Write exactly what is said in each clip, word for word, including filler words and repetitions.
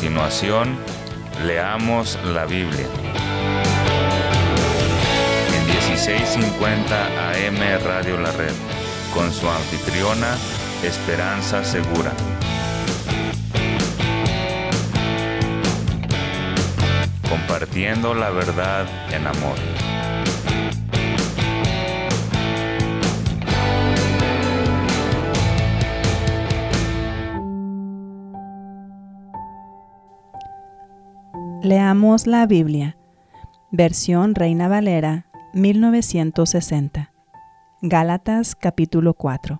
continuación, leamos la Biblia. En dieciséis cincuenta A M Radio La Red, con su anfitriona, Esperanza Segura. Compartiendo la verdad en amor. Leamos la Biblia, versión Reina Valera, mil novecientos sesenta. Gálatas capítulo cuatro.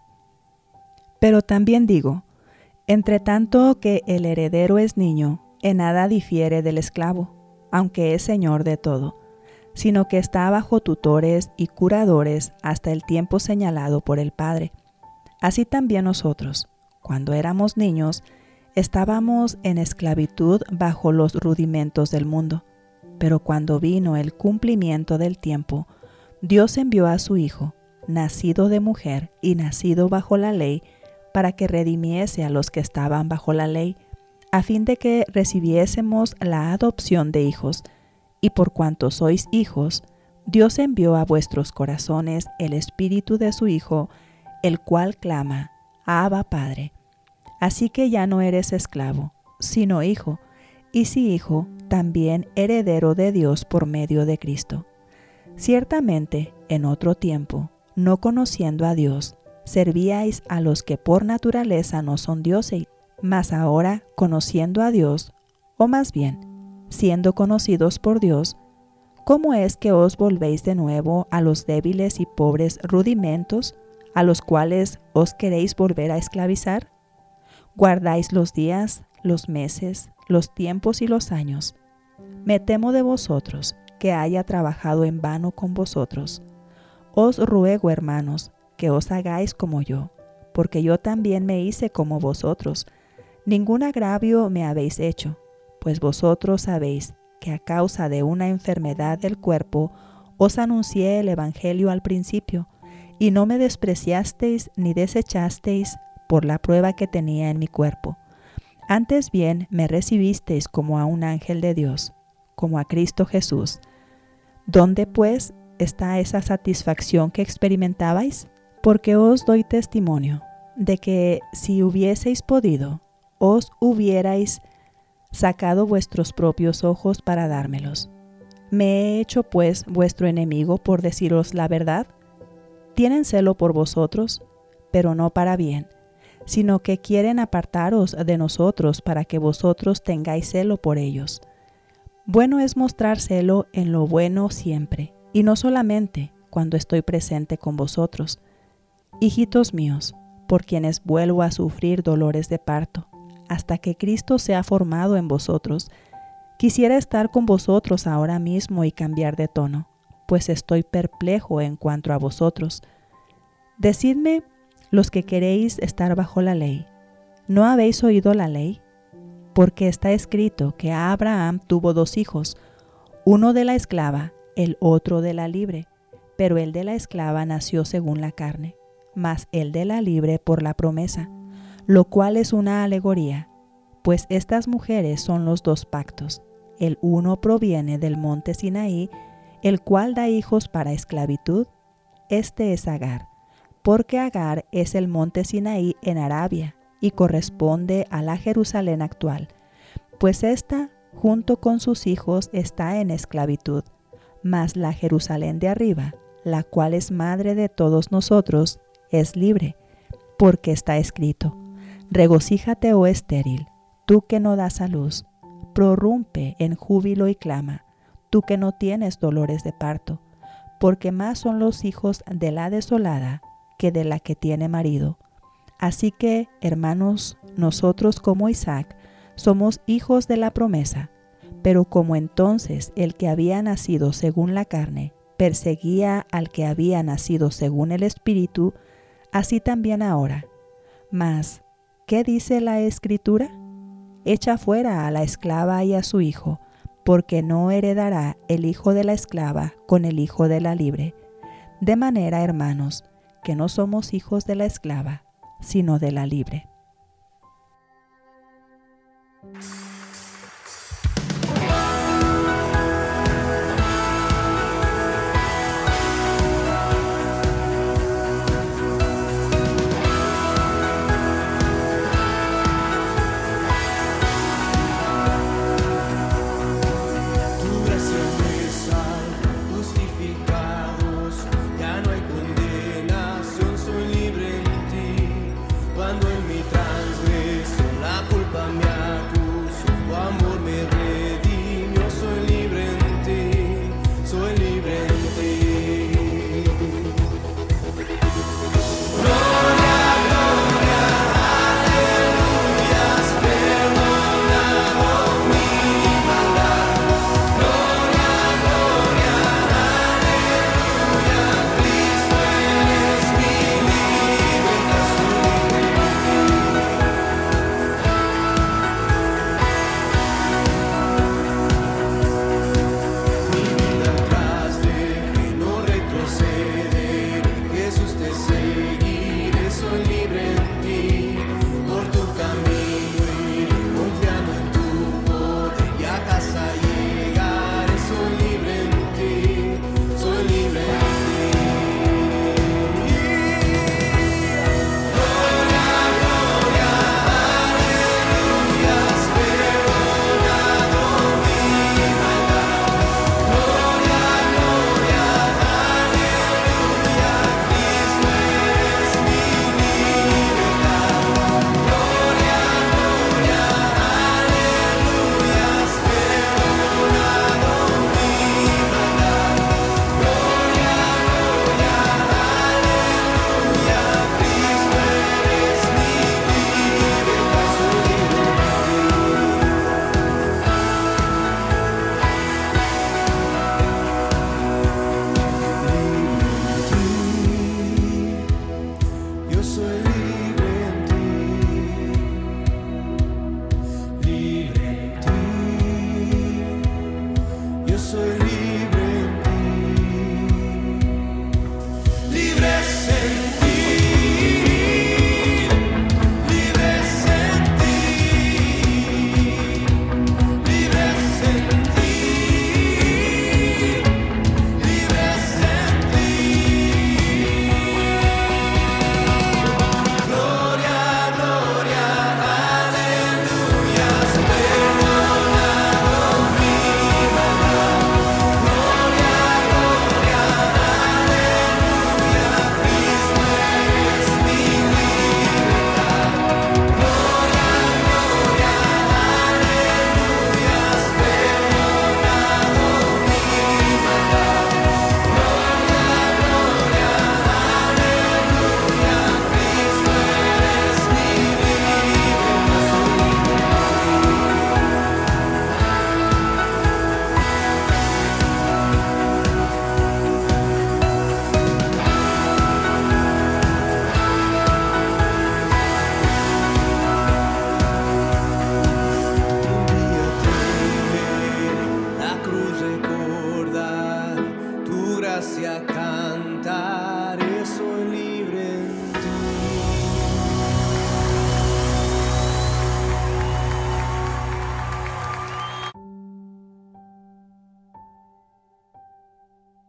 Pero también digo, entre tanto que el heredero es niño, en nada difiere del esclavo, aunque es señor de todo, sino que está bajo tutores y curadores hasta el tiempo señalado por el Padre. Así también nosotros, cuando éramos niños, estábamos en esclavitud bajo los rudimentos del mundo. Pero cuando vino el cumplimiento del tiempo, Dios envió a su Hijo, nacido de mujer y nacido bajo la ley, para que redimiese a los que estaban bajo la ley, a fin de que recibiésemos la adopción de hijos. Y por cuanto sois hijos, Dios envió a vuestros corazones el Espíritu de su Hijo, el cual clama, Abba, Padre. Así que ya no eres esclavo, sino hijo, y si hijo, también heredero de Dios por medio de Cristo. Ciertamente, en otro tiempo, no conociendo a Dios, servíais a los que por naturaleza no son dioses, mas ahora, conociendo a Dios, o más bien, siendo conocidos por Dios, ¿cómo es que os volvéis de nuevo a los débiles y pobres rudimentos, a los cuales os queréis volver a esclavizar? Guardáis los días, los meses, los tiempos y los años. Me temo de vosotros, que haya trabajado en vano con vosotros. Os ruego, hermanos, que os hagáis como yo, porque yo también me hice como vosotros. Ningún agravio me habéis hecho, pues vosotros sabéis que a causa de una enfermedad del cuerpo os anuncié el Evangelio al principio, y no me despreciasteis ni desechasteis por la prueba que tenía en mi cuerpo. Antes bien me recibisteis como a un ángel de Dios, como a Cristo Jesús. ¿Dónde pues está esa satisfacción que experimentabais? Porque os doy testimonio de que si hubieseis podido, os hubierais sacado vuestros propios ojos para dármelos. ¿Me he hecho pues vuestro enemigo por deciros la verdad? Tienen celo por vosotros, pero no para bien, sino que quieren apartaros de nosotros para que vosotros tengáis celo por ellos. Bueno es mostrar celo en lo bueno siempre, y no solamente cuando estoy presente con vosotros. Hijitos míos, por quienes vuelvo a sufrir dolores de parto, hasta que Cristo sea formado en vosotros, quisiera estar con vosotros ahora mismo y cambiar de tono, pues estoy perplejo en cuanto a vosotros. Decidme, los que queréis estar bajo la ley, ¿no habéis oído la ley? Porque está escrito que Abraham tuvo dos hijos, uno de la esclava, el otro de la libre, pero el de la esclava nació según la carne, mas el de la libre por la promesa, lo cual es una alegoría, pues estas mujeres son los dos pactos. El uno proviene del monte Sinaí, el cual da hijos para esclavitud, este es Agar, porque Agar es el monte Sinaí en Arabia y corresponde a la Jerusalén actual, pues ésta, junto con sus hijos, está en esclavitud, mas la Jerusalén de arriba, la cual es madre de todos nosotros, es libre, porque está escrito, regocíjate, oh estéril, tú que no das a luz, prorrumpe en júbilo y clama, tú que no tienes dolores de parto, porque más son los hijos de la desolada que de la que tiene marido. Así que, hermanos, nosotros como Isaac, somos hijos de la promesa, pero como entonces el que había nacido según la carne perseguía al que había nacido según el Espíritu, así también ahora. Mas, ¿qué dice la Escritura? Echa fuera a la esclava y a su hijo, porque no heredará el hijo de la esclava con el hijo de la libre. De manera, hermanos, que no somos hijos de la esclava, sino de la libre.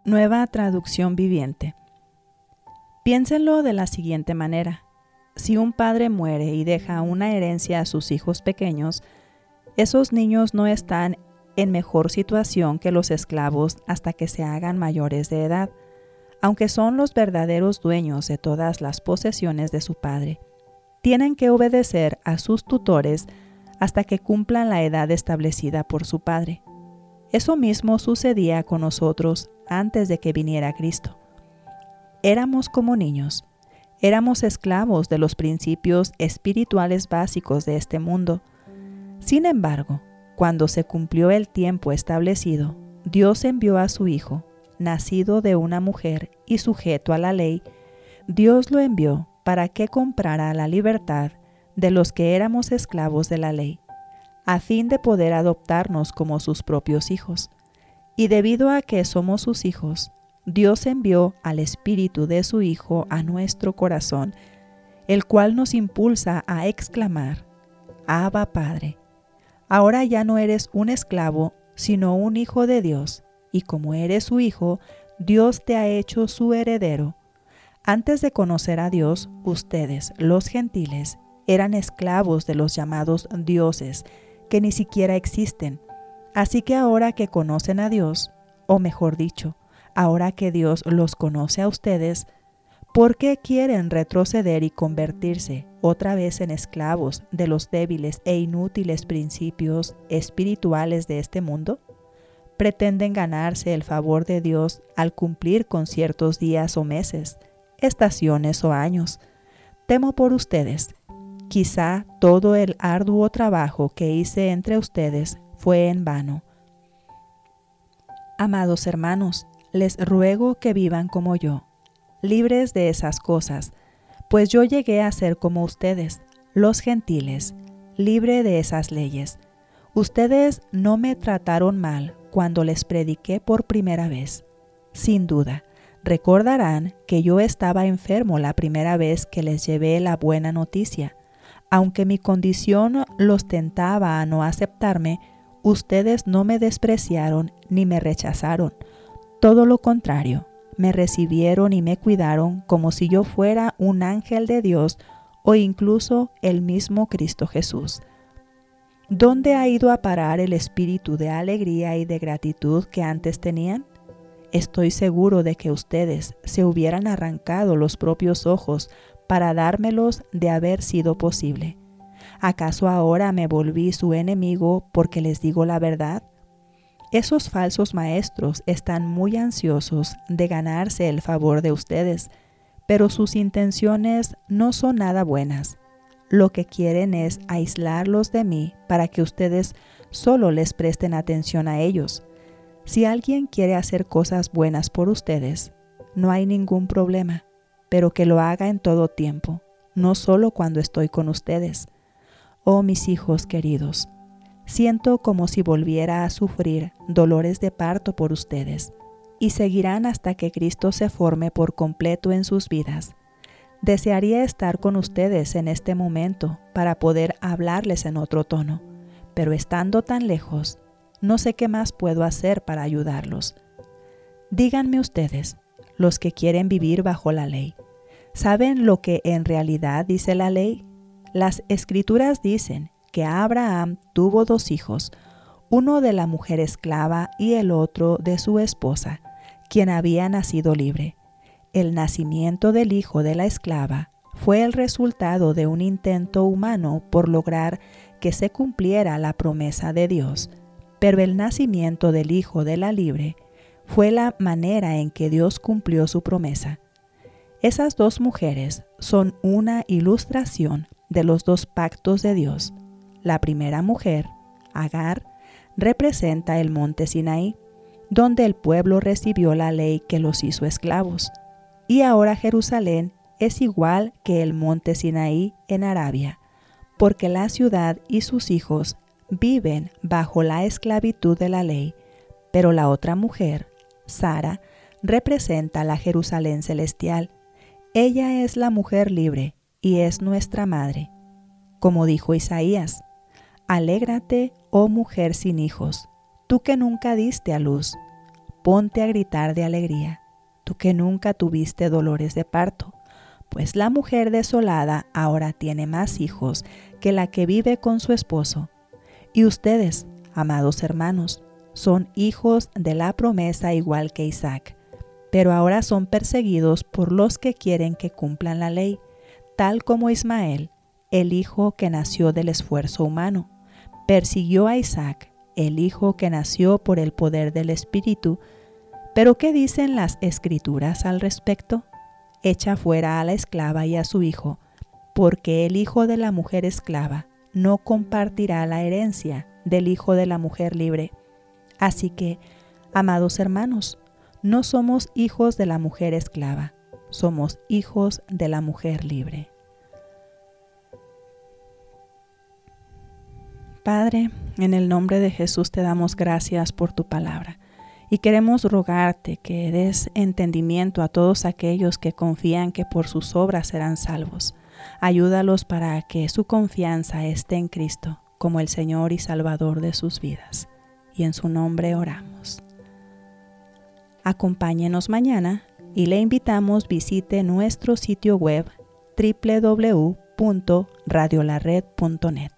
Nueva traducción viviente. Piénsenlo de la siguiente manera. Si un padre muere y deja una herencia a sus hijos pequeños, esos niños no están en mejor situación que los esclavos hasta que se hagan mayores de edad, aunque son los verdaderos dueños de todas las posesiones de su padre. Tienen que obedecer a sus tutores hasta que cumplan la edad establecida por su padre. Eso mismo sucedía con nosotros antes de que viniera Cristo. Éramos como niños, éramos esclavos de los principios espirituales básicos de este mundo. Sin embargo, cuando se cumplió el tiempo establecido, Dios envió a su Hijo, nacido de una mujer y sujeto a la ley. Dios lo envió para que comprara la libertad de los que éramos esclavos de la ley, a fin de poder adoptarnos como sus propios hijos. Y debido a que somos sus hijos, Dios envió al Espíritu de su Hijo a nuestro corazón, el cual nos impulsa a exclamar: Abba, Padre. Ahora ya no eres un esclavo, sino un hijo de Dios, y como eres su hijo, Dios te ha hecho su heredero. Antes de conocer a Dios, ustedes, los gentiles, eran esclavos de los llamados dioses, que ni siquiera existen. Así que ahora que conocen a Dios, o mejor dicho, ahora que Dios los conoce a ustedes, ¿por qué quieren retroceder y convertirse otra vez en esclavos de los débiles e inútiles principios espirituales de este mundo? Pretenden ganarse el favor de Dios al cumplir con ciertos días o meses, estaciones o años. Temo por ustedes. Quizá todo el arduo trabajo que hice entre ustedes fue en vano. Amados hermanos, les ruego que vivan como yo, libres de esas cosas, pues yo llegué a ser como ustedes, los gentiles, libre de esas leyes. Ustedes no me trataron mal cuando les prediqué por primera vez. Sin duda, recordarán que yo estaba enfermo la primera vez que les llevé la buena noticia. Aunque mi condición los tentaba a no aceptarme, ustedes no me despreciaron ni me rechazaron. Todo lo contrario, me recibieron y me cuidaron como si yo fuera un ángel de Dios o incluso el mismo Cristo Jesús. ¿Dónde ha ido a parar el espíritu de alegría y de gratitud que antes tenían? Estoy seguro de que ustedes se hubieran arrancado los propios ojos para dármelos de haber sido posible. ¿Acaso ahora me volví su enemigo porque les digo la verdad? Esos falsos maestros están muy ansiosos de ganarse el favor de ustedes, pero sus intenciones no son nada buenas. Lo que quieren es aislarlos de mí para que ustedes solo les presten atención a ellos. Si alguien quiere hacer cosas buenas por ustedes, no hay ningún problema, pero que lo haga en todo tiempo, no solo cuando estoy con ustedes. Oh mis hijos queridos, siento como si volviera a sufrir dolores de parto por ustedes, y seguirán hasta que Cristo se forme por completo en sus vidas. Desearía estar con ustedes en este momento para poder hablarles en otro tono, pero estando tan lejos, no sé qué más puedo hacer para ayudarlos. Díganme ustedes, los que quieren vivir bajo la ley, ¿saben lo que en realidad dice la ley? Las Escrituras dicen que Abraham tuvo dos hijos, uno de la mujer esclava y el otro de su esposa, quien había nacido libre. El nacimiento del hijo de la esclava fue el resultado de un intento humano por lograr que se cumpliera la promesa de Dios, pero el nacimiento del hijo de la libre fue la manera en que Dios cumplió su promesa. Esas dos mujeres son una ilustración de los dos pactos de Dios. La primera mujer, Agar, representa el monte Sinaí, donde el pueblo recibió la ley que los hizo esclavos. Y ahora Jerusalén es igual que el monte Sinaí en Arabia, porque la ciudad y sus hijos viven bajo la esclavitud de la ley, pero la otra mujer, Sara, representa la Jerusalén celestial. Ella es la mujer libre y es nuestra madre. Como dijo Isaías, alégrate, oh mujer sin hijos, tú que nunca diste a luz, ponte a gritar de alegría, tú que nunca tuviste dolores de parto, pues la mujer desolada ahora tiene más hijos que la que vive con su esposo. Y ustedes, amados hermanos, son hijos de la promesa igual que Isaac, pero ahora son perseguidos por los que quieren que cumplan la ley, tal como Ismael, el hijo que nació del esfuerzo humano, persiguió a Isaac, el hijo que nació por el poder del Espíritu. ¿Pero qué dicen las Escrituras al respecto? Echa fuera a la esclava y a su hijo, porque el hijo de la mujer esclava no compartirá la herencia del hijo de la mujer libre. Así que, amados hermanos, no somos hijos de la mujer esclava, somos hijos de la mujer libre. Padre, en el nombre de Jesús te damos gracias por tu palabra y queremos rogarte que des entendimiento a todos aquellos que confían que por sus obras serán salvos. Ayúdalos para que su confianza esté en Cristo como el Señor y Salvador de sus vidas. Y en su nombre oramos. Acompáñenos mañana y le invitamos visite nuestro sitio web doble u doble u doble u punto radio la red punto net.